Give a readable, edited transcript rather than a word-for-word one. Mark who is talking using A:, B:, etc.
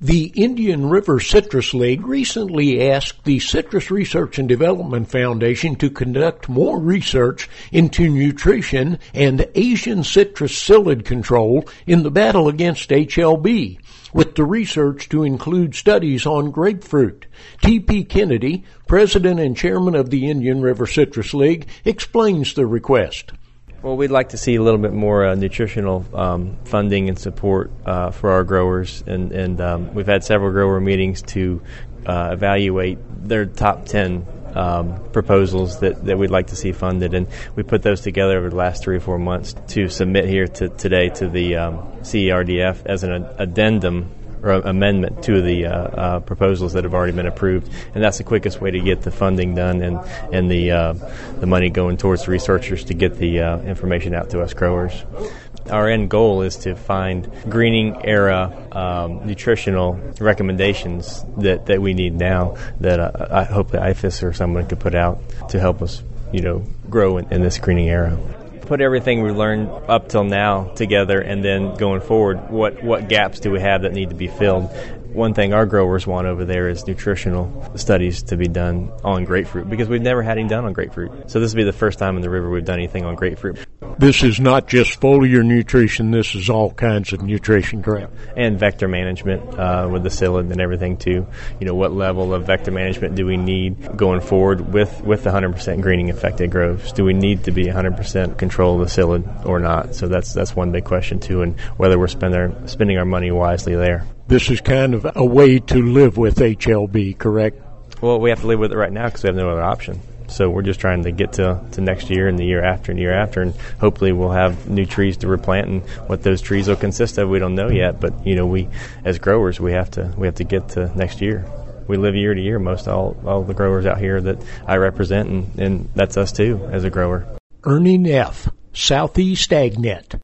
A: The Indian River Citrus League recently asked the Citrus Research and Development Foundation to conduct more research into nutrition and Asian citrus psyllid control in the battle against HLB, with the research to include studies on grapefruit. T.P. Kennedy, president and chairman of the Indian River Citrus League, explains the request.
B: Well, we'd like to see a little bit more nutritional funding and support for our growers, and we've had several grower meetings to evaluate their top 10 proposals that we'd like to see funded, and we put those together over the last 3 or 4 months to submit here today to the CERDF as an addendum or amendment to the proposals that have already been approved, and that's the quickest way to get the funding done and the money going towards the researchers to get the information out to us growers. Our end goal is to find greening era nutritional recommendations that we need now that I hope that IFAS or someone could put out to help us, grow in this greening era. Put everything we learned up till now together, and then going forward, what gaps do we have that need to be filled? One thing our growers want over there is nutritional studies to be done on grapefruit, because we've never had any done on grapefruit. So this will be the first time in the river we've done anything on grapefruit.
A: This is not just foliar nutrition, this is all kinds of nutrition, correct?
B: And vector management with the psyllid and everything too. What level of vector management do we need going forward with the 100% greening affected groves? Do we need to be 100% control of the psyllid or not? So that's one big question too, and whether we're spending our money wisely there.
A: This is kind of a way to live with HLB, correct?
B: Well, we have to live with it right now because we have no other option. So we're just trying to get to next year and the year after and the year after, and hopefully we'll have new trees to replant, and what those trees will consist of we don't know yet, but we as growers we have to get to next year. We live year to year, most all the growers out here that I represent, and that's us too as a grower.
A: Ernie Neff, Southeast AgNet.